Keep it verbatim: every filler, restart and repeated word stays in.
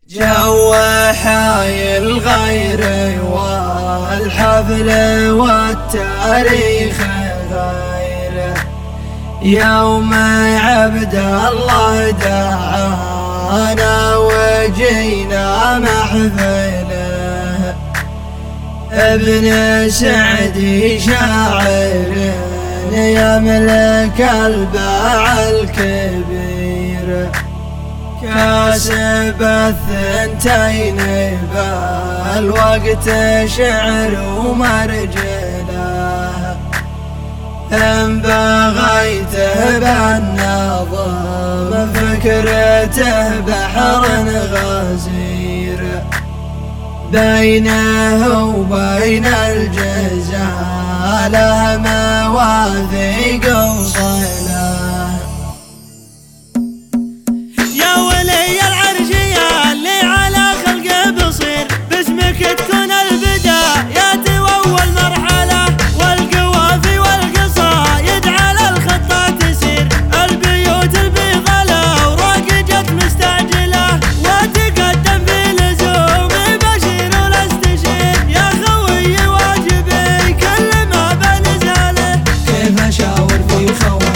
جو حايل غيري والحفل والتاريخ غيره، يوم عبد الله دعانا وجينا محفله، ابن سعدي شاعر يملك الباع الكبير، كاسب الثنتين بالوقت شعر ومرجله، إن بغيته بالنظم فكرته بحر غزير، بينه وبين الجزاله مواثيق وصله. يا ولي العرش يا اللي على خلقه بصير، باسمك تكون البدايات وأول مرحلة، والقوافي والقصايد على الخطة تسير، البيوت البيضلة وراق جت مستعجلة، وتقدم في لزوم بشير والاستشير، يا خوي واجبي كل ما بنزاله، كيف اشاور في خوي